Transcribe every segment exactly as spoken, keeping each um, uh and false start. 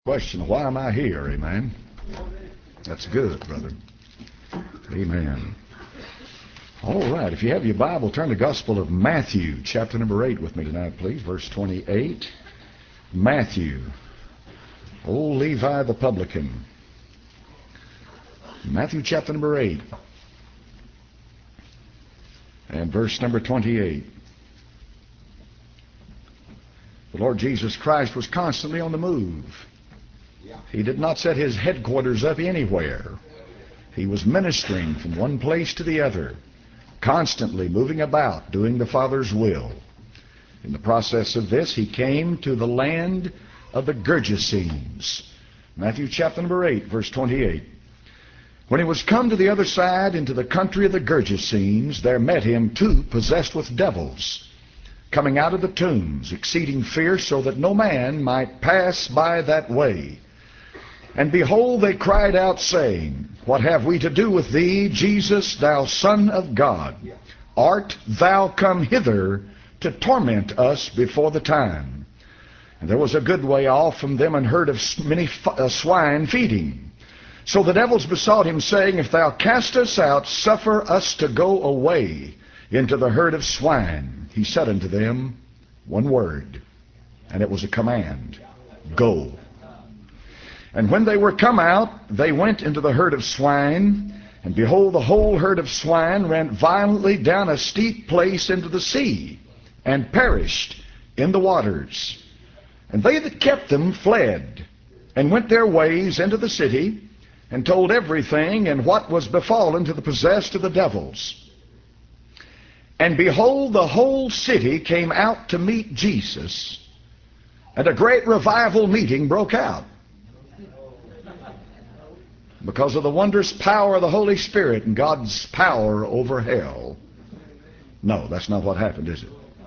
Question, why am I here? Amen. That's good, brother. Amen. All right, if you have your Bible, turn to the Gospel of Matthew, chapter number eight with me tonight, please. Verse twenty-eight. Matthew. Old Levi the publican. Matthew chapter number eight. And verse number twenty-eight. The Lord Jesus Christ was constantly on the move. He did not set his headquarters up anywhere. He was ministering from one place to the other, constantly moving about, doing the Father's will. In the process of this, he came to the land of the Gergesenes. Matthew chapter number eight, verse twenty-eight. When he was come to the other side, into the country of the Gergesenes, there met him two possessed with devils, coming out of the tombs, exceeding fierce, so that no man might pass by that way. And behold, they cried out, saying, What have we to do with thee, Jesus, thou Son of God? Art thou come hither to torment us before the time? And there was a good way off from them an herd of many swine feeding. So the devils besought him, saying, If thou cast us out, suffer us to go away into the herd of swine. He said unto them one word, and it was a command, Go. And when they were come out, they went into the herd of swine, and behold, the whole herd of swine ran violently down a steep place into the sea, and perished in the waters. And they that kept them fled, and went their ways into the city, and told everything and what was befallen to the possessed of the devils. And behold, the whole city came out to meet Jesus, and a great revival meeting broke out, because of the wondrous power of the Holy Spirit and God's power over hell. No, that's not what happened, is it?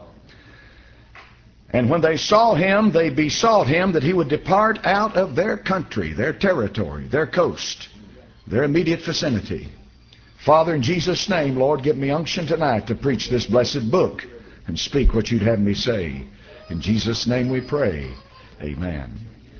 And when they saw him, they besought him that he would depart out of their country, their territory, their coast, their immediate vicinity. Father, in Jesus' name, Lord, give me unction tonight to preach this blessed book and speak what you'd have me say. In Jesus' name we pray. Amen.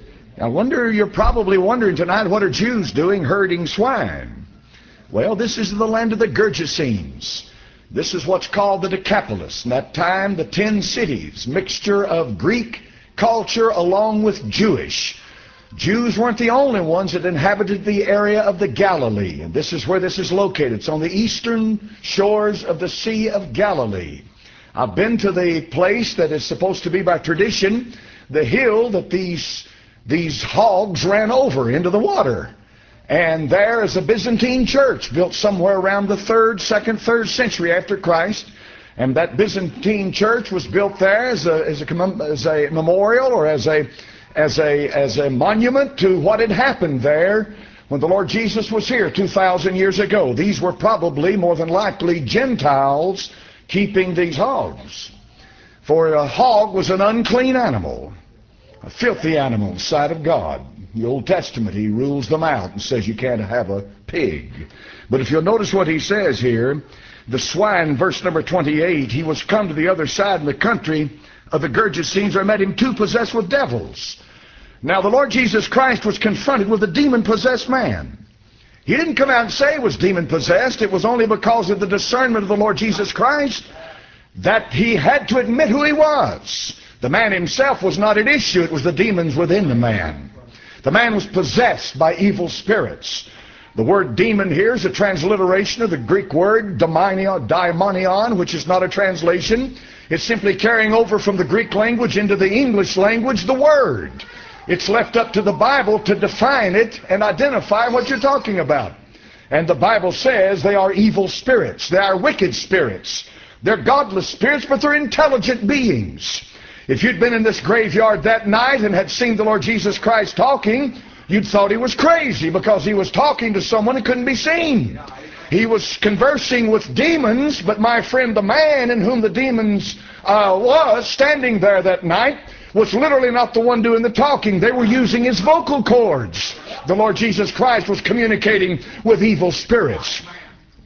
I wonder, you're probably wondering tonight, what are Jews doing herding swine? Well, this is the land of the Gergesenes. This is what's called the Decapolis. In that time, the ten cities, mixture of Greek culture along with Jewish. Jews weren't the only ones that inhabited the area of the Galilee. And this is where this is located. It's on the eastern shores of the Sea of Galilee. I've been to the place that is supposed to be, by tradition, the hill that these These hogs ran over into the water. And there is a Byzantine church built somewhere around the third, second, third century after Christ. And that Byzantine church was built there as a, as a, as a memorial, or as a, as, a, as a monument to what had happened there when the Lord Jesus was here two thousand years ago. These were probably, more than likely, Gentiles keeping these hogs. For a hog was an unclean animal, a filthy animal in the sight of God. In the Old Testament, he rules them out and says you can't have a pig. But if you'll notice what he says here, the swine, verse number twenty-eight, he was come to the other side in the country of the Gergesenes, where met him two possessed with devils. Now the Lord Jesus Christ was confronted with a demon-possessed man. He didn't come out and say he was demon-possessed. It was only because of the discernment of the Lord Jesus Christ that he had to admit who he was. The man himself was not at issue. It was the demons within the man. The man was possessed by evil spirits. The word demon here is a transliteration of the Greek word daimonion, which is not a translation. It's simply carrying over from the Greek language into the English language the word. It's left up to the Bible to define it and identify what you're talking about. And the Bible says they are evil spirits. They are wicked spirits. They're godless spirits, but they're intelligent beings. If you'd been in this graveyard that night and had seen the Lord Jesus Christ talking, you'd thought he was crazy, because he was talking to someone that couldn't be seen. He was conversing with demons, but my friend, the man in whom the demons uh, was standing there that night was literally not the one doing the talking. They were using his vocal cords. The Lord Jesus Christ was communicating with evil spirits.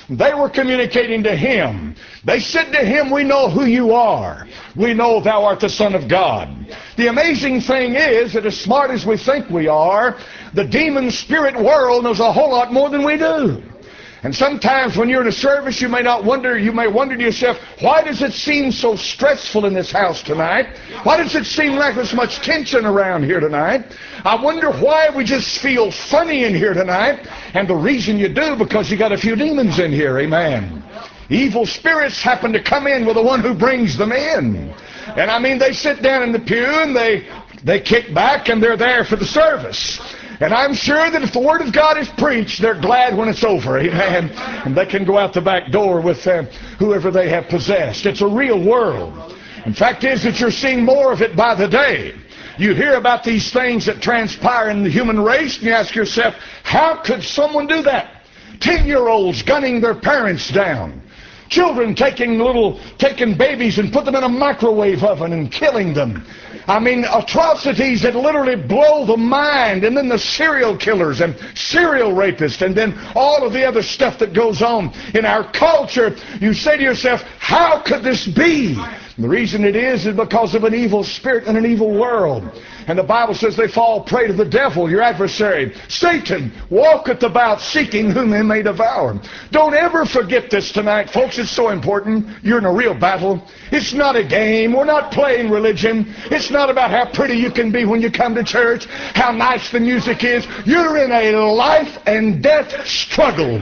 They were communicating to him. They said to him, we know who you are. We know thou art the Son of God. The amazing thing is that as smart as we think we are, the demon spirit world knows a whole lot more than we do. And sometimes when you're in a service, you may not wonder, you may wonder to yourself, why does it seem so stressful in this house tonight? Why does it seem like there's much tension around here tonight? I wonder why we just feel funny in here tonight. And the reason you do, because you got a few demons in here, amen. Evil spirits happen to come in with the one who brings them in. And I mean, they sit down in the pew and they, they kick back and they're there for the service. And I'm sure that if the Word of God is preached, they're glad when it's over, amen. And they can go out the back door with uh, whoever they have possessed. It's a real world. In fact is that you're seeing more of it by the day. You hear about these things that transpire in the human race, and you ask yourself, how could someone do that? Ten-year-olds gunning their parents down. Children taking little, taking babies and put them in a microwave oven and killing them. I mean, atrocities that literally blow the mind. And then the serial killers and serial rapists, and then all of the other stuff that goes on in our culture. You say to yourself, how could this be? And the reason it is is because of an evil spirit and an evil world. And the Bible says they fall prey to the devil, your adversary. Satan walketh about seeking whom he may devour. Don't ever forget this tonight, folks. It's so important. You're in a real battle. It's not a game. We're not playing religion. It's not about how pretty you can be when you come to church, how nice the music is. You're in a life and death struggle.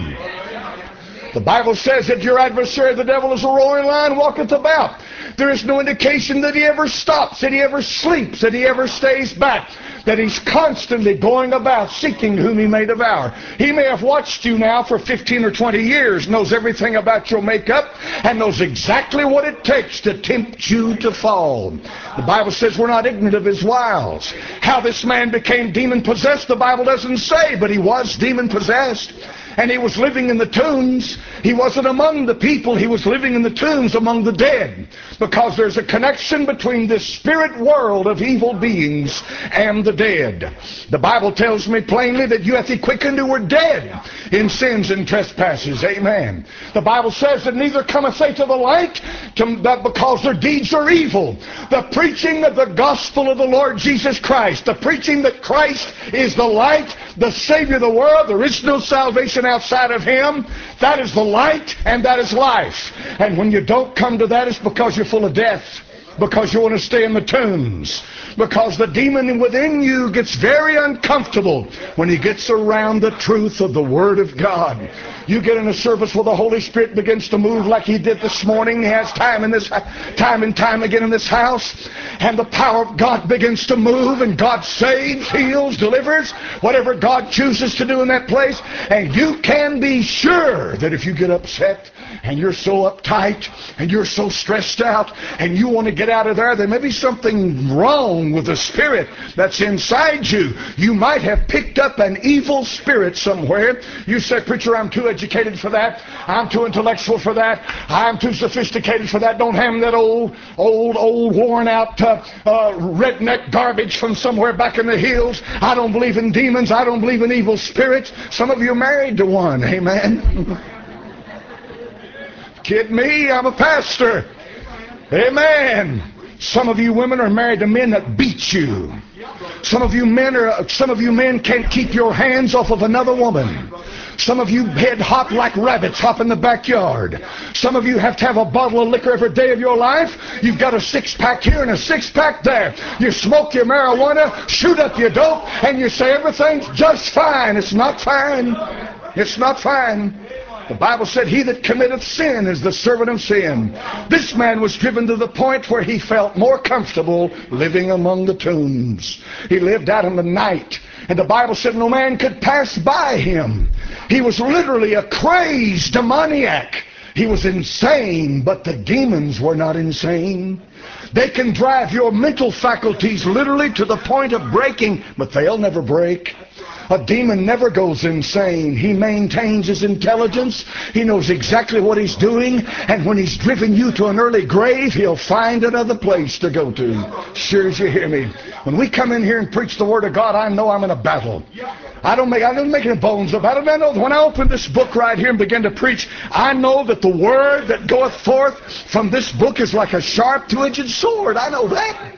The Bible says that your adversary, the devil, is a roaring lion, walketh about. There is no indication that he ever stops, that he ever sleeps, that he ever stays back, that he's constantly going about seeking whom he may devour. He may have watched you now for fifteen or twenty years, knows everything about your makeup, and knows exactly what it takes to tempt you to fall. The Bible says we're not ignorant of his wiles. How this man became demon-possessed, the Bible doesn't say, but he was demon-possessed. And he was living in the tombs. He wasn't among the people. He was living in the tombs among the dead. Because there's a connection between this spirit world of evil beings and the dead. The Bible tells me plainly that you hath he quickened who were dead in sins and trespasses. Amen. The Bible says that neither cometh they to the light to, that because their deeds are evil. The preaching of the gospel of the Lord Jesus Christ. The preaching that Christ is the light, the Savior of the world. There is no salvation outside of him. That is the light and that is life. And when you don't come to that, it's because you're full of death, because you want to stay in the tombs, because the demon within you gets very uncomfortable when he gets around the truth of the Word of God. You get in a service where the Holy Spirit begins to move like he did this morning. He has time in this time and time again in this house, and the power of God begins to move, and God saves, heals, delivers, whatever God chooses to do in that place. And you can be sure that if you get upset and you're so uptight and you're so stressed out and you want to get out of there, there may be something wrong with the spirit that's inside you. You might have picked up an evil spirit somewhere. You say, preacher, I'm too educated for that. I'm too intellectual for that. I'm too sophisticated for that. Don't have that old, old, old, worn out uh, uh, redneck garbage from somewhere back in the hills. I don't believe in demons. I don't believe in evil spirits. Some of you are married to one. Amen. Kid me, I'm a pastor. Amen. Some of you women are married to men that beat you. Some of you men are some of you men can't keep your hands off of another woman. Some of you head hop like rabbits hop in the backyard. Some of you have to have a bottle of liquor every day of your life. You've got a six-pack here and a six-pack there. You smoke your marijuana, shoot up your dope, and you say everything's just fine. It's not fine. It's not fine. The Bible said, he that committeth sin is the servant of sin. This man was driven to the point where he felt more comfortable living among the tombs. He lived out in the night. And the Bible said no man could pass by him. He was literally a crazed demoniac. He was insane, but the demons were not insane. They can drive your mental faculties literally to the point of breaking, but they'll never break. A demon never goes insane. He maintains his intelligence. He knows exactly what he's doing. And when he's driven you to an early grave, he'll find another place to go to. Sure as you hear me. When we come in here and preach the Word of God, I know I'm in a battle. I don't make, I don't make any bones about it. I know that when I open this book right here and begin to preach, I know that the word that goeth forth from this book is like a sharp two-edged sword. I know that.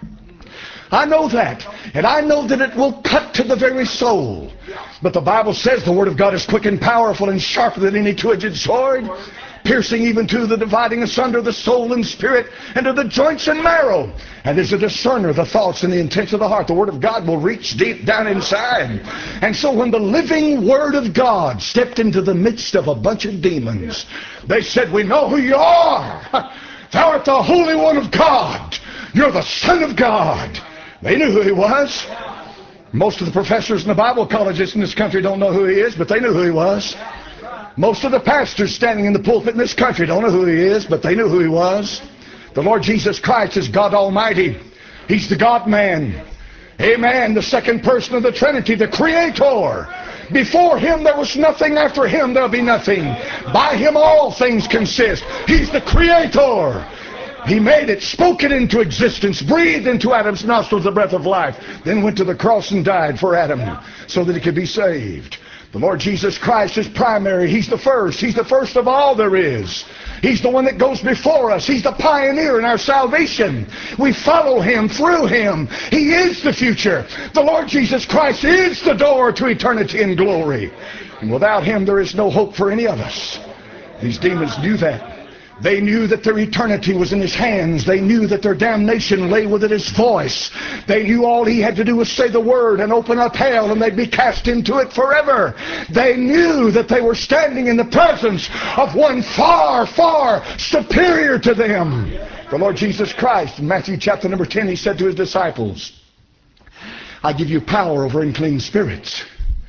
I know that. And I know that it will cut to the very soul. But the Bible says the word of God is quick and powerful and sharper than any two-edged sword, piercing even to the dividing asunder the soul and spirit, and to the joints and marrow, and is a discerner of the thoughts and the intents of the heart. The word of God will reach deep down inside. And so when the living word of God stepped into the midst of a bunch of demons, they said, "We know who you are. Thou art the Holy One of God. You're the Son of God." They knew who he was. Most of the professors in the Bible colleges in this country don't know who he is, but they knew who he was. Most of the pastors standing in the pulpit in this country don't know who he is, but they knew who he was. The Lord Jesus Christ is God Almighty. He's the God-man. Amen. The second person of the Trinity, the Creator. Before him there was nothing, after him there'll be nothing. By him all things consist. He's the Creator. He made it, spoke it into existence, breathed into Adam's nostrils the breath of life, then went to the cross and died for Adam so that he could be saved. The Lord Jesus Christ is primary. He's the first. He's the first of all there is. He's the one that goes before us. He's the pioneer in our salvation. We follow him through him. He is the future. The Lord Jesus Christ is the door to eternity and glory. And without him there is no hope for any of us. These demons knew that. They knew that their eternity was in his hands. They knew that their damnation lay within his voice. They knew all he had to do was say the word and open up hell, and they'd be cast into it forever. They knew that they were standing in the presence of one far, far superior to them. The Lord Jesus Christ, in Matthew chapter number ten, he said to his disciples, "I give you power over unclean spirits."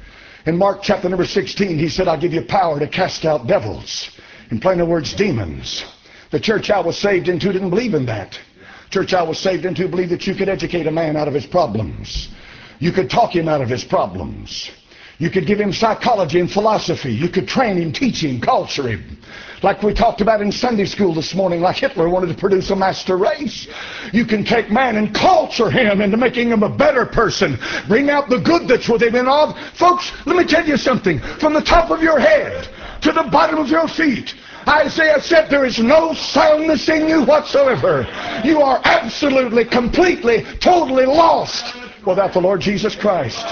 In Mark chapter number sixteen, he said, "I give you power to cast out devils." In plain words, demons. The church I was saved into didn't believe in that. Church I was saved into believed that you could educate a man out of his problems. You could talk him out of his problems. You could give him psychology and philosophy. You could train him, teach him, culture him. Like we talked about in Sunday school this morning, like Hitler wanted to produce a master race. You can take man and culture him into making him a better person. Bring out the good that's within him. All, folks, let me tell you something. From the top of your head to the bottom of your feet, Isaiah said there is no soundness in you whatsoever. You are absolutely, completely, totally lost without the Lord Jesus Christ.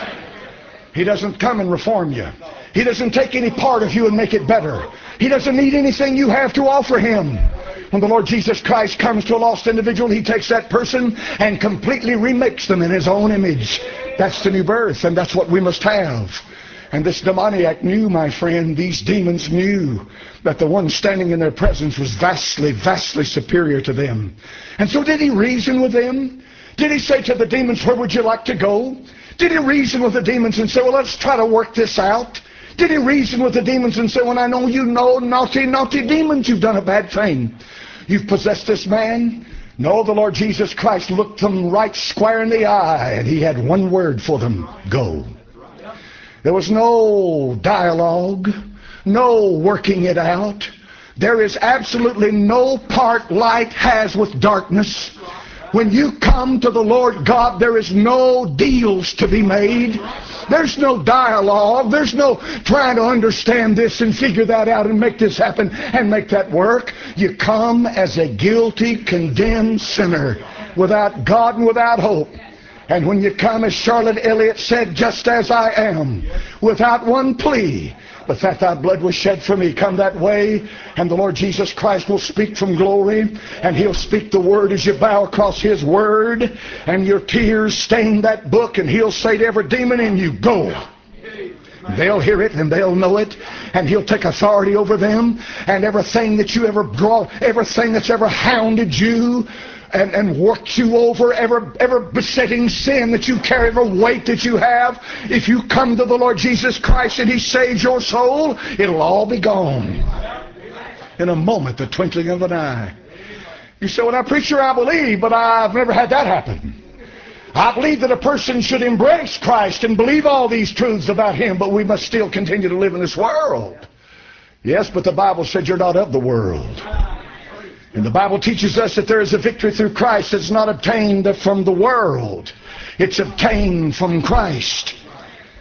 He doesn't come and reform you. He doesn't take any part of you and make it better. He doesn't need anything you have to offer him. When the Lord Jesus Christ comes to a lost individual, he takes that person and completely remakes them in his own image. That's the new birth, and that's what we must have. And this demoniac knew, my friend, these demons knew that the one standing in their presence was vastly, vastly superior to them. And so did he reason with them? Did he say to the demons, "Where would you like to go?" Did he reason with the demons and say, "Well, let's try to work this out"? Did he reason with the demons and say, "Well, I know you know, naughty, naughty demons, you've done a bad thing. You've possessed this man"? No, the Lord Jesus Christ looked them right square in the eye, and he had one word for them: go. There was no dialogue, no working it out. There is absolutely no part light has with darkness. When you come to the Lord God, there is no deals to be made. There's no dialogue. There's no trying to understand this and figure that out and make this happen and make that work. You come as a guilty, condemned sinner without God and without hope. And when you come, as Charlotte Elliott said, "Just as I am, without one plea, but that thy blood was shed for me," come that way, and the Lord Jesus Christ will speak from glory, and he'll speak the word as you bow across his word, and your tears stain that book, and he'll say to every demon in you, "Go." They'll hear it and they'll know it, and he'll take authority over them, and everything that you ever brought, everything that's ever hounded you and, and worked you over, ever, ever besetting sin that you carry, every weight that you have, if you come to the Lord Jesus Christ and he saves your soul, it'll all be gone in a moment, the twinkling of an eye. You say, "Well, now, preacher, I believe, but I've never had that happen." I believe that a person should embrace Christ and believe all these truths about him, but we must still continue to live in this world. Yes, but the Bible said you're not of the world. And the Bible teaches us that there is a victory through Christ that's not obtained from the world. It's obtained from Christ.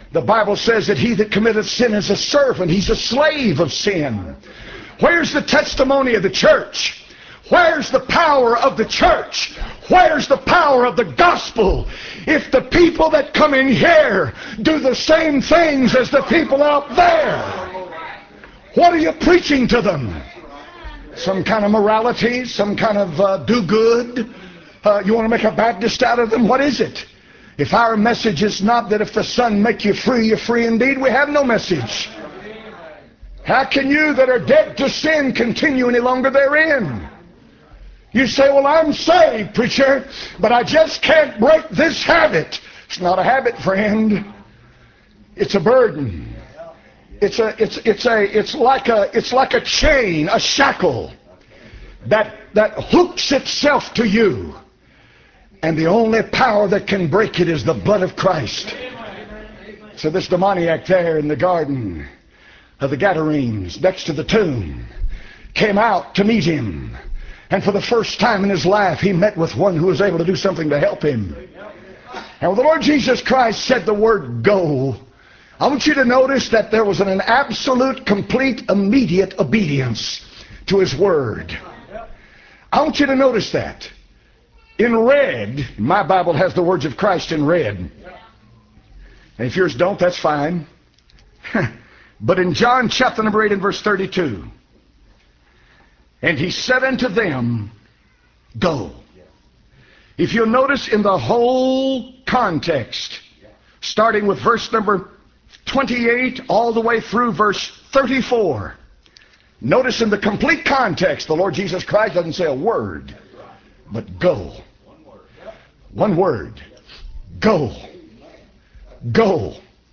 The Bible says that he that committeth sin is a servant. He's a slave of sin. Where's the testimony of the church? Where's the power of the church? Where's the power of the gospel? If the people that come in here do the same things as the people out there, what are you preaching to them? Some kind of morality? Some kind of uh, do-good? Uh, you want to make a Baptist out of them? What is it? If our message is not that if the Son make you free, you're free indeed, we have no message. How can you that are dead to sin continue any longer therein? You say, well, I'm saved, preacher, but I just can't break this habit. It's not a habit, friend. It's a burden. It's a, it's, it's a, it's like a, it's like a chain, a shackle that, that hooks itself to you. And the only power that can break it is the blood of Christ. So this demoniac there in the garden of the Gadarenes, next to the tomb, came out to meet him. And for the first time in his life, he met with one who was able to do something to help him. And when the Lord Jesus Christ said the word go, I want you to notice that there was an absolute, complete, immediate obedience to his word. I want you to notice that. In red, my Bible has the words of Christ in red. And if yours don't, that's fine. But in John chapter number eight and verse thirty-two, and he said unto them, go. If you'll notice in the whole context, starting with verse number twenty-eight all the way through verse thirty-four, notice in the complete context, the Lord Jesus Christ doesn't say a word, but go. One word. Go. Go.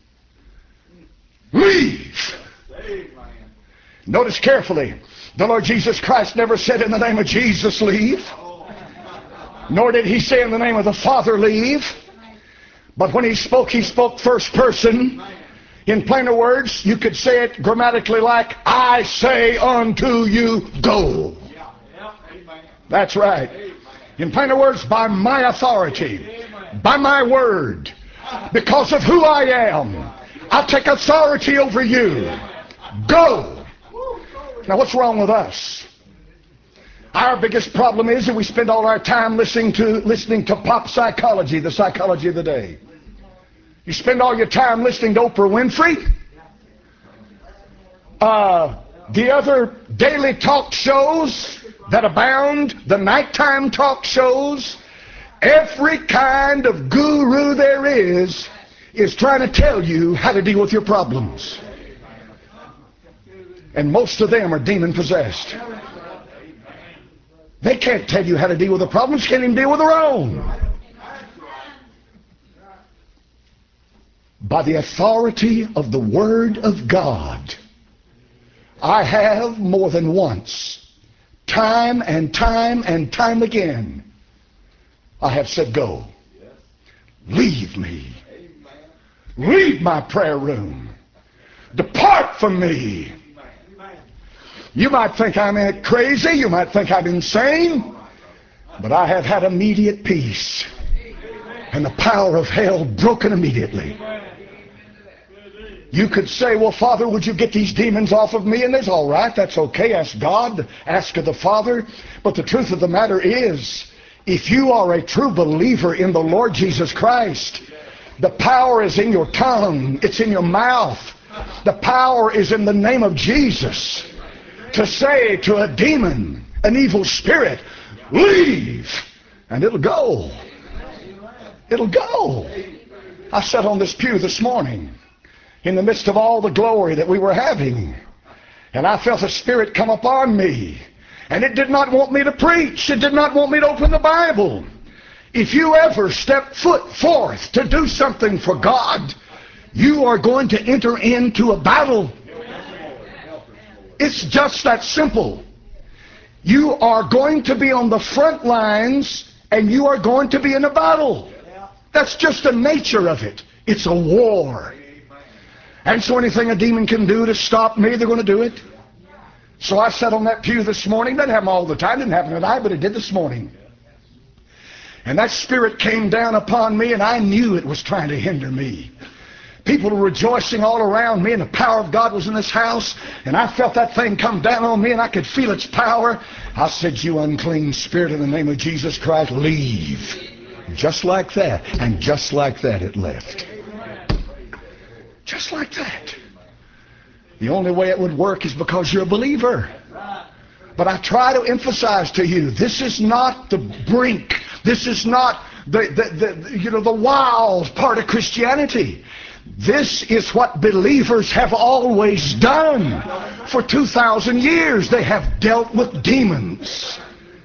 Leave. Notice carefully. The Lord Jesus Christ never said in the name of Jesus, leave. Nor did he say in the name of the Father, leave. But when he spoke, he spoke first person. In plainer words, you could say it grammatically like, I say unto you, go. That's right. In plainer words, by my authority, by my word, because of who I am, I take authority over you. Go. Now what's wrong with us? Our biggest problem is that we spend all our time listening to listening to pop psychology, the psychology of the day. You spend all your time listening to Oprah Winfrey, uh, the other daily talk shows that abound, the nighttime talk shows. Every kind of guru there is is trying to tell you how to deal with your problems. And most of them are demon possessed. They can't tell you how to deal with the problems, can't even deal with their own. By the authority of the Word of God, I have more than once, time and time and time again, I have said, go. Leave me. Leave my prayer room. Depart from me. You might think I'm crazy, you might think I'm insane, but I have had immediate peace and the power of hell broken immediately. You could say, well, Father, would you get these demons off of me? And there's all right, that's okay. Ask God, ask of the Father. But the truth of the matter is, if you are a true believer in the Lord Jesus Christ, the power is in your tongue. It's in your mouth. The power is in the name of Jesus to say to a demon, an evil spirit, leave, and it'll go. It'll go. I sat on this pew this morning in the midst of all the glory that we were having, and I felt the Spirit come upon me, and it did not want me to preach. It did not want me to open the Bible. If you ever step foot forth to do something for God, you are going to enter into a battle. It's just that simple. You are going to be on the front lines, and you are going to be in a battle. That's just the nature of it. It's a war. And so anything a demon can do to stop me, they're going to do it. So I sat on that pew this morning. Doesn't happen all the time. Didn't happen tonight, but it did this morning. And that spirit came down upon me, and I knew it was trying to hinder me. People were rejoicing all around me, and the power of God was in this house, and I felt that thing come down on me, and I could feel its power. I said, you unclean spirit, in the name of Jesus Christ, leave. Just like that, and just like that it left. Just like that. The only way it would work is because you're a believer. But I try to emphasize to you, this is not the brink. This is not the, the, the, you know, the wild part of Christianity. This is what believers have always done. For two thousand years they have dealt with demons.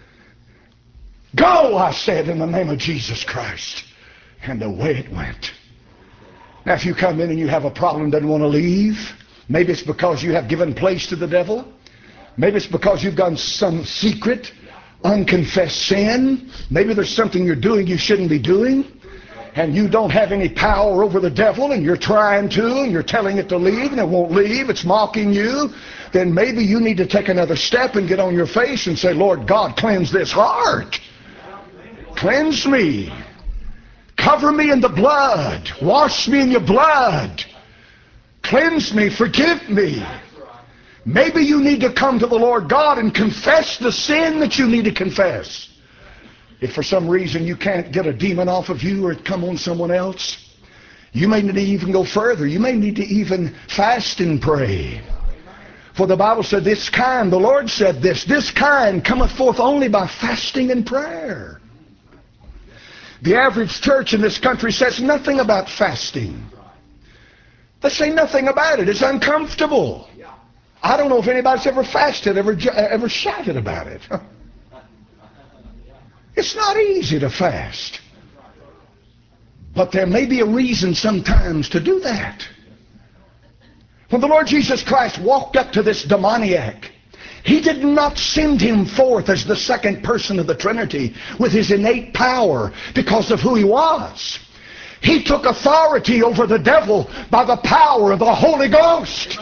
Go, I said, in the name of Jesus Christ. And away it went. Now if you come in and you have a problem and doesn't want to leave, maybe it's because you have given place to the devil. Maybe it's because you've done some secret, unconfessed sin. Maybe there's something you're doing you shouldn't be doing, and you don't have any power over the devil, and you're trying to, and you're telling it to leave, and it won't leave. It's mocking you. Then maybe you need to take another step and get on your face and say, Lord God, cleanse this heart. Cleanse me. Cover me in the blood. Wash me in your blood. Cleanse me. Forgive me. Maybe you need to come to the Lord God and confess the sin that you need to confess. If for some reason you can't get a demon off of you or it come on someone else, you may need to even go further. You may need to even fast and pray. For the Bible said this kind, the Lord said this, this kind cometh forth only by fasting and prayer. The average church in this country says nothing about fasting. They say nothing about it. It's uncomfortable. I don't know if anybody's ever fasted, ever, ever shouted about it. It's not easy to fast. But there may be a reason sometimes to do that. When the Lord Jesus Christ walked up to this demoniac, He did not send him forth as the second person of the Trinity with his innate power because of who he was. He took authority over the devil by the power of the Holy Ghost.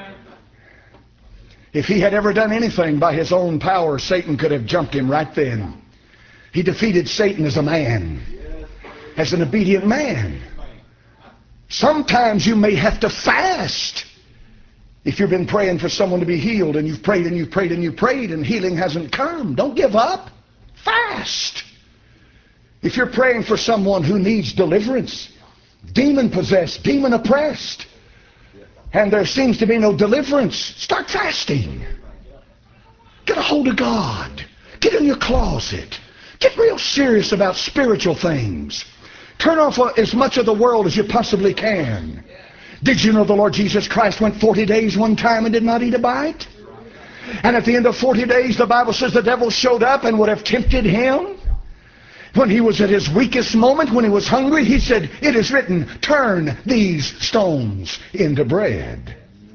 If he had ever done anything by his own power, Satan could have jumped him right then. He defeated Satan as a man, as an obedient man. Sometimes you may have to fast. If you've been praying for someone to be healed, and you've prayed and you've prayed and you've prayed and healing hasn't come, don't give up. Fast. If you're praying for someone who needs deliverance, demon-possessed, demon-oppressed, and there seems to be no deliverance, start fasting. Get a hold of God. Get in your closet. Get real serious about spiritual things. Turn off as much of the world as you possibly can. Did you know the Lord Jesus Christ went forty days one time and did not eat a bite? And at the end of forty days, the Bible says the devil showed up and would have tempted him. When he was at his weakest moment, when he was hungry, he said, it is written, turn these stones into bread.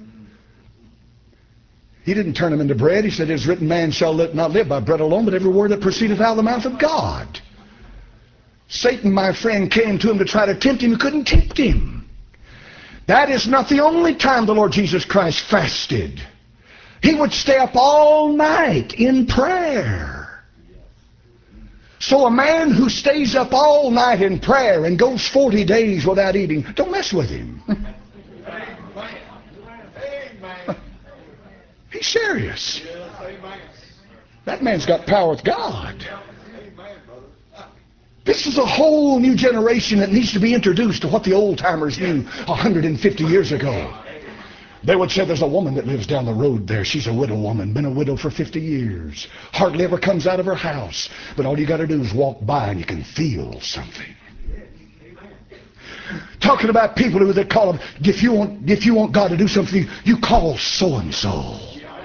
He didn't turn them into bread. He said, it is written, man shall not live by bread alone, but every word that proceedeth out of the mouth of God. Satan, my friend, came to him to try to tempt him. He couldn't tempt him. That is not the only time the Lord Jesus Christ fasted. He would stay up all night in prayer. So a man who stays up all night in prayer and goes forty days without eating, don't mess with him. He's serious. That man's got power with God. This is a whole new generation that needs to be introduced to what the old-timers knew one hundred fifty years ago. They would say, there's a woman that lives down the road there. She's a widow woman, been a widow for fifty years. Hardly ever comes out of her house. But all you got to do is walk by and you can feel something. Talking about people who they call them, if you want, if you want God to do something, you call so-and-so.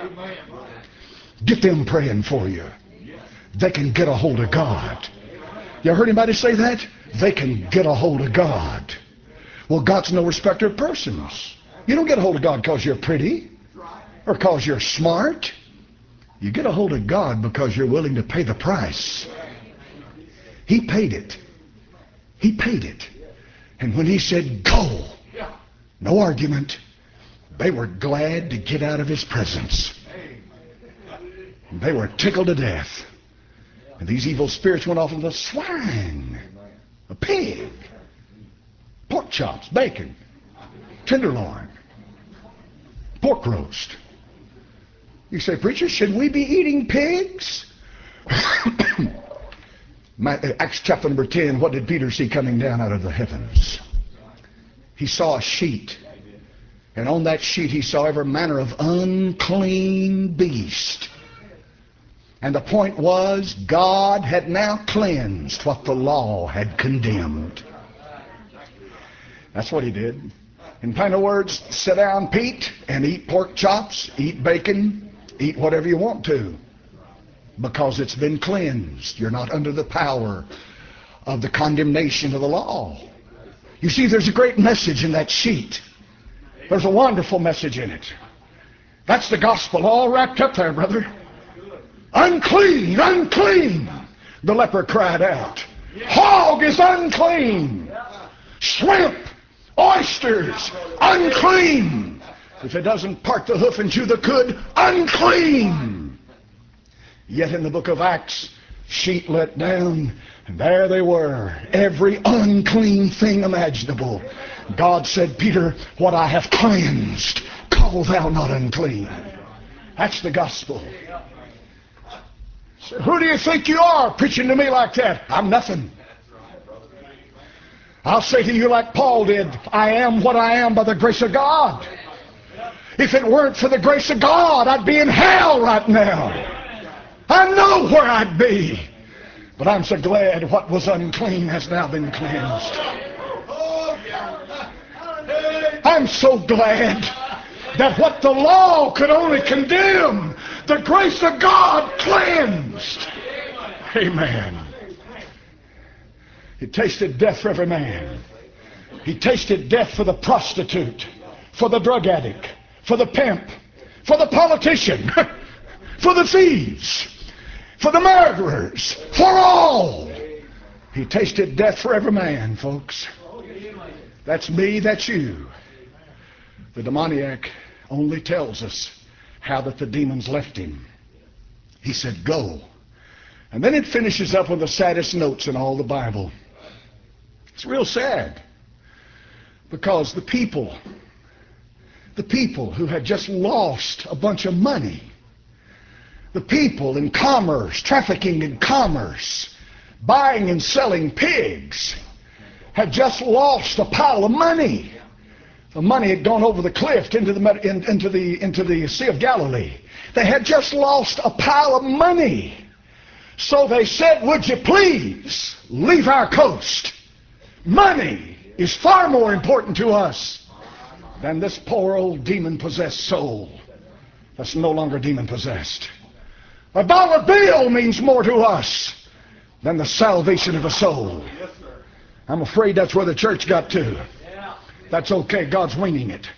Get them praying for you. They can get a hold of God. You heard anybody say that? They can get a hold of God. Well, God's no respecter of persons. You don't get a hold of God because you're pretty or because you're smart. You get a hold of God because you're willing to pay the price. He paid it. He paid it. And when he said, go, no argument, they were glad to get out of his presence. They were tickled to death. And these evil spirits went off into a swine, a pig, pork chops, bacon. tenderloin, pork roast. You say, preacher, should we be eating pigs? Acts chapter number ten, what did Peter see coming down out of the heavens? He saw a sheet. And on that sheet he saw every manner of unclean beast. And the point was, God had now cleansed what the law had condemned. That's what he did. In plain words, sit down, Pete, and eat pork chops, eat bacon, eat whatever you want to, because it's been cleansed. You're not under the power of the condemnation of the law. You see, there's a great message in that sheet. There's a wonderful message in it. That's the gospel all wrapped up there, brother. Unclean, unclean, the leper cried out. Hog is unclean. Shrimp, oysters, unclean. If it doesn't part the hoof and chew the cud, unclean. Yet in the book of Acts, sheet let down, and there they were, every unclean thing imaginable. God said, Peter, what I have cleansed, call thou not unclean. That's the gospel. So who do you think you are preaching to me like that? I'm nothing. I'll say to you like Paul did, I am what I am by the grace of God. If it weren't for the grace of God, I'd be in hell right now. I know where I'd be. But I'm so glad what was unclean has now been cleansed. I'm so glad that what the law could only condemn, the grace of God cleansed. Amen. He tasted death for every man. He tasted death for the prostitute, for the drug addict, for the pimp, for the politician, for the thieves, for the murderers, for all. He tasted death for every man, folks. That's me, that's you. The demoniac only tells us how that the demons left him. He said, go. And then it finishes up with the saddest notes in all the Bible. It's real sad. Because the people, the people who had just lost a bunch of money, the people in commerce, trafficking in commerce, buying and selling pigs, had just lost a pile of money. The money had gone over the cliff into the, in, into the, into the Sea of Galilee. They had just lost a pile of money. So they said, would you please leave our coast? Money is far more important to us than this poor old demon-possessed soul that's no longer demon-possessed. A dollar bill means more to us than the salvation of a soul. I'm afraid that's where the church got to. That's okay, God's weaning it.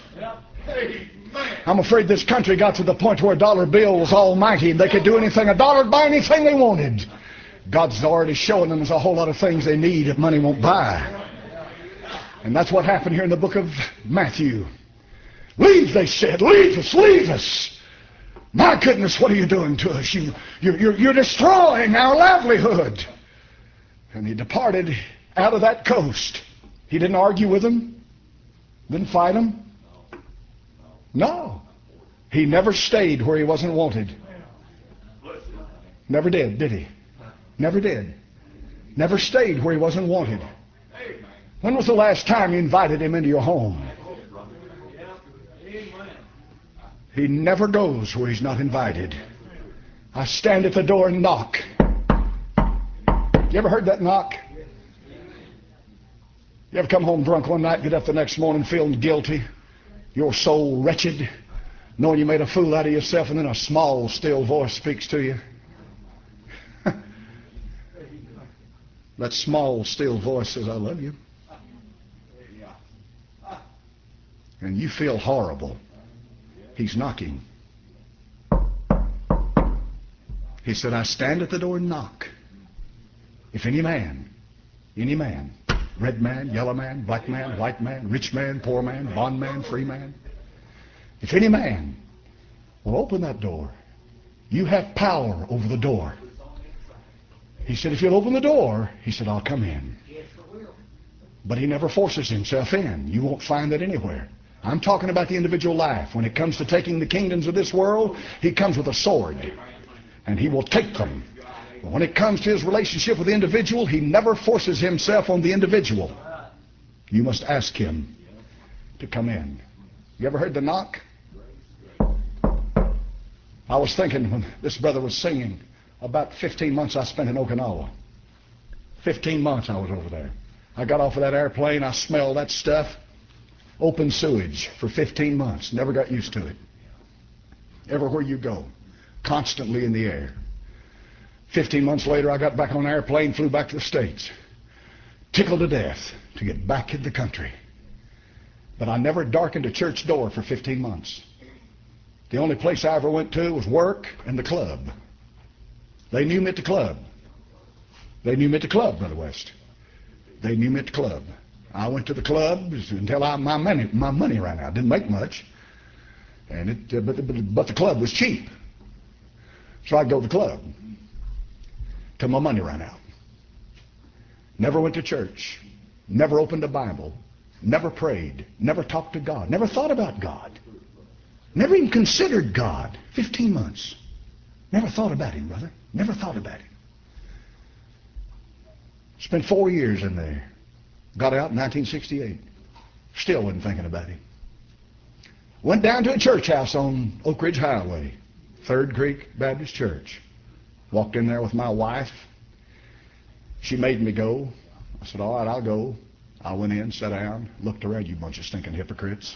I'm afraid this country got to the point where a dollar bill was almighty and they could do anything, a dollar buy anything they wanted. God's already showing them there's a whole lot of things they need that money won't buy. And that's what happened here in the book of Matthew. Leave, they said, leave us, leave us. My goodness, what are you doing to us? You, you, you're, you're destroying our livelihood. And he departed out of that coast. He didn't argue with them, didn't fight them. No. He never stayed where he wasn't wanted. Never did, did he? Never did. Never stayed where he wasn't wanted. When was the last time you invited him into your home? He never goes where he's not invited. I stand at the door and knock. You ever heard that knock? You ever come home drunk one night, get up the next morning feeling guilty, your soul wretched, knowing you made a fool out of yourself, and then a small, still voice speaks to you? That small, still voice says, I love you. And you feel horrible. He's knocking. He said, I stand at the door and knock. If any man, any man, red man, yellow man, black man, white man, rich man, poor man, bondman, free man, if any man will open that door, you have power over the door. He said, if you'll open the door, he said, I'll come in. But he never forces himself in. You won't find that anywhere. I'm talking about the individual life. When it comes to taking the kingdoms of this world, he comes with a sword, and he will take them. But when it comes to his relationship with the individual, he never forces himself on the individual. You must ask him to come in. You ever heard the knock? I was thinking when this brother was singing about fifteen months I spent in Okinawa. fifteen months I was over there. I got off of that airplane, I smelled that stuff. Open sewage for fifteen months. Never got used to it. Everywhere you go, constantly in the air. fifteen months later, I got back on an airplane, flew back to the States. Tickled to death to get back in the country. But I never darkened a church door for fifteen months. The only place I ever went to was work and the club. They knew me at the club. They knew me at the club, Brother West. They knew me at the club. I went to the club until I, my money my money ran out. Didn't make much, and it uh, but, the, but the club was cheap, so I'd go to the club till my money ran out. Never went to church. Never opened a Bible. Never prayed. Never talked to God. Never thought about God. Never even considered God. Fifteen months. Never thought about him, brother. Never thought about him. Spent four years in there. Got out in nineteen sixty-eight. Still wasn't thinking about him. Went down to a church house on Oak Ridge Highway, Third Creek Baptist Church. Walked in there with my wife. She made me go. I said, all right, I'll go. I went in, sat down, looked around. You bunch of stinking hypocrites.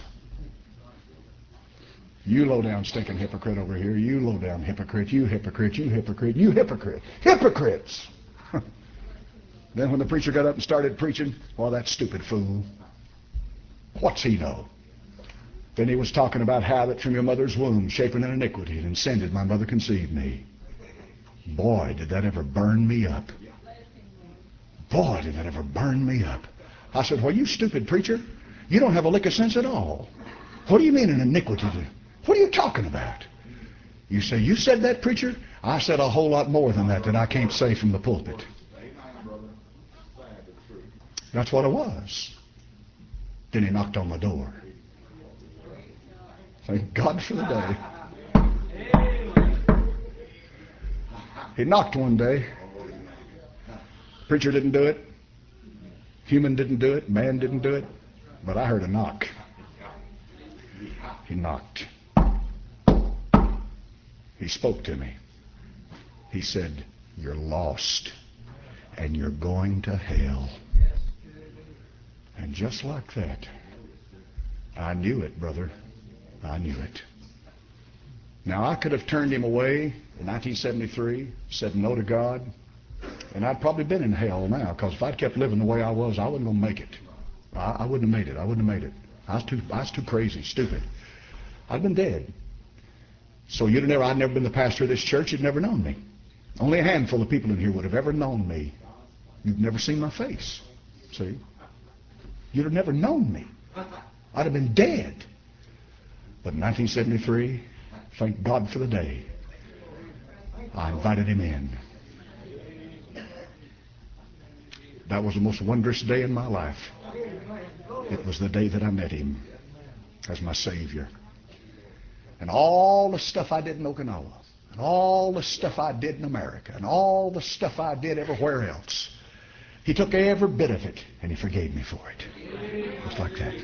You low down stinking hypocrite over here. You low down hypocrite. You hypocrite. You hypocrite. You hypocrite. Hypocrites. Then when the preacher got up and started preaching, well, that stupid fool. What's he know? Then he was talking about how that from your mother's womb, shapen in iniquity and in sin did my mother conceive me. Boy, did that ever burn me up. Boy, did that ever burn me up. I said, well, you stupid preacher, you don't have a lick of sense at all. What do you mean an iniquity? What are you talking about? You say, you said that, preacher? I said a whole lot more than that that I can't say from the pulpit. That's what it was. Then he knocked on my door. Thank God for the day. He knocked one day. Preacher didn't do it. Human didn't do it. Man didn't do it. But I heard a knock. He knocked. He spoke to me. He said, you're lost and you're going to hell. And just like that, I knew it, brother. I knew it. Now, I could have turned him away in nineteen seventy-three, said no to God, and I'd probably been in hell now, because if I'd kept living the way I was, I wasn't going to make it. I, I wouldn't have made it. I wouldn't have made it. I was too, I was too crazy, stupid. I'd been dead. So you'd have never, I'd never been the pastor of this church. You'd never known me. Only a handful of people in here would have ever known me. You've never seen my face. See? You'd have never known me. I'd have been dead. But in nineteen seventy-three, thank God for the day, I invited him in. That was the most wondrous day in my life. It was the day that I met him as my Savior. And all the stuff I did in Okinawa, and all the stuff I did in America, and all the stuff I did everywhere else, he took every bit of it and he forgave me for it. Just like that.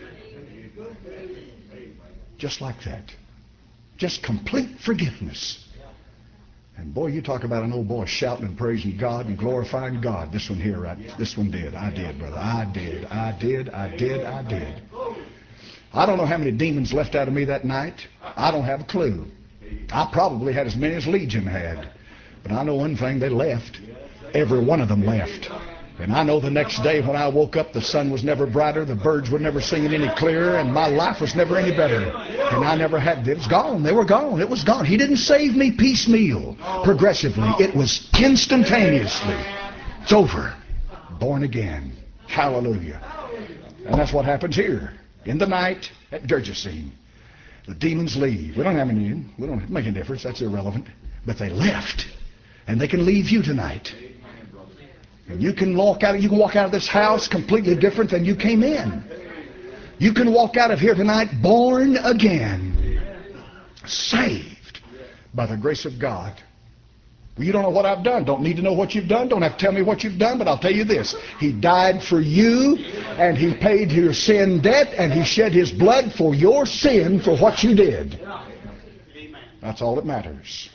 Just like that. Just complete forgiveness. And boy, you talk about an old boy shouting and praising God and glorifying God. This one here, right? This one did. I did, brother. I did. I did. I did. I did. I don't know how many demons left out of me that night. I don't have a clue. I probably had as many as Legion had. But I know one thing, they left. Every one of them left. And I know the next day when I woke up, the sun was never brighter, the birds were never singing any clearer, and my life was never any better. And I never had, it was gone. They were gone. It was gone. He didn't save me piecemeal, progressively. It was instantaneously. It's over. Born again. Hallelujah. And that's what happens here. In the night at Gergesene. The demons leave. We don't have any, we don't make any difference. That's irrelevant. But they left. And they can leave you tonight. And you can walk out, you can walk out of this house completely different than you came in. You can walk out of here tonight born again, saved by the grace of God. Well, you don't know what I've done. Don't need to know what you've done. Don't have to tell me what you've done, but I'll tell you this. He died for you, and He paid your sin debt, and He shed His blood for your sin for what you did. That's all that matters.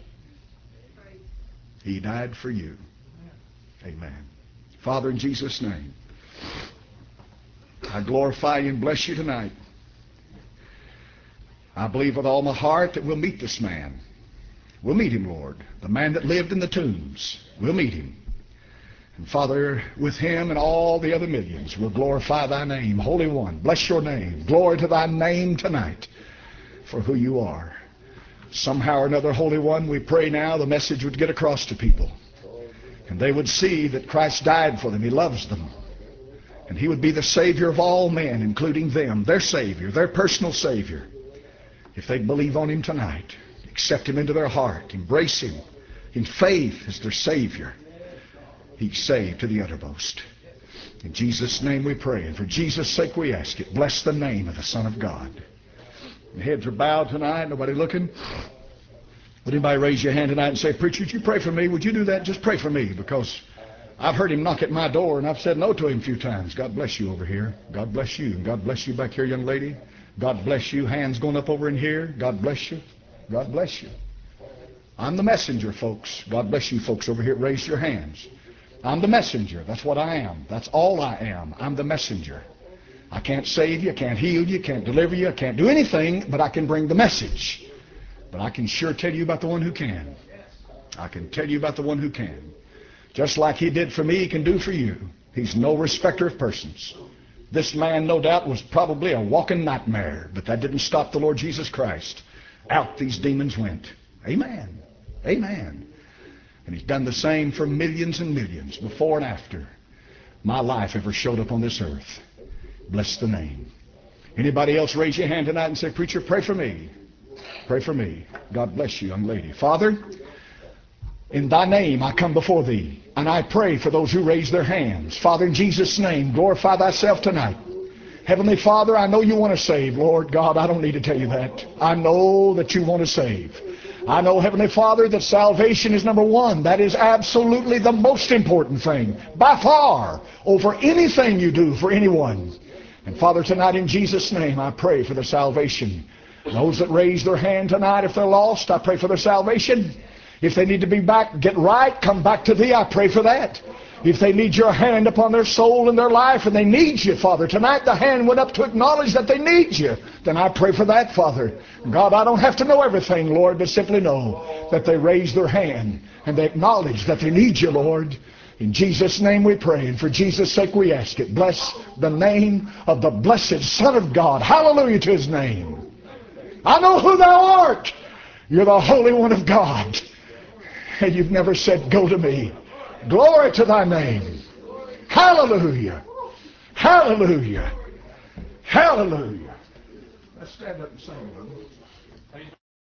He died for you. Amen. Father, in Jesus' name, I glorify you and bless you tonight. I believe with all my heart that we'll meet this man. We'll meet him, Lord. The man that lived in the tombs. We'll meet him. And Father, with him and all the other millions, we'll glorify thy name. Holy One, bless your name. Glory to thy name tonight for who you are. Somehow or another, Holy One, we pray now the message would get across to people. And they would see that Christ died for them. He loves them. And He would be the Savior of all men, including them. Their Savior, their personal Savior. If they'd believe on Him tonight. Accept Him into their heart. Embrace Him in faith as their Savior. He's saved to the uttermost. In Jesus' name we pray. And for Jesus' sake we ask it. Bless the name of the Son of God. The heads are bowed tonight. Nobody looking. Would anybody raise your hand tonight and say, preacher, would you pray for me? Would you do that? Just pray for me, because I've heard him knock at my door and I've said no to him a few times. God bless you over here. God bless you. God bless you back here, young lady. God bless you. Hands going up over in here. God bless you. God bless you. I'm the messenger, folks. God bless you folks over here. Raise your hands. I'm the messenger. That's what I am. That's all I am. I'm the messenger. I can't save you. I can't heal you. Can't deliver you. I can't do anything, but I can bring the message. But I can sure tell you about the one who can. I can tell you about the one who can. Just like He did for me, He can do for you. He's no respecter of persons. This man, no doubt, was probably a walking nightmare, but that didn't stop the Lord Jesus Christ. Out these demons went. Amen. Amen. And He's done the same for millions and millions, before and after my life ever showed up on this earth. Bless the name. Anybody else raise your hand tonight and say, preacher, pray for me. Pray for me. God bless you, young lady. Father, in thy name I come before thee, and I pray for those who raise their hands. Father, in Jesus' name, glorify thyself tonight. Heavenly Father, I know you want to save. Lord God, I don't need to tell you that. I know that you want to save. I know, Heavenly Father, that salvation is number one. That is absolutely the most important thing, by far, over anything you do for anyone. And Father, tonight in Jesus' name, I pray for their salvation. Those that raise their hand tonight, if they're lost, I pray for their salvation. If they need to be back, get right, come back to thee, I pray for that. If they need your hand upon their soul and their life, and they need you, Father, tonight the hand went up to acknowledge that they need you, then I pray for that, Father. God, I don't have to know everything, Lord, but simply know that they raise their hand and they acknowledge that they need you, Lord. In Jesus' name we pray, and for Jesus' sake we ask it. Bless the name of the blessed Son of God. Hallelujah to His name. I know who thou art. You're the Holy One of God. And you've never said, go to me. Glory to thy name. Hallelujah. Hallelujah. Hallelujah. Let's stand up and sing.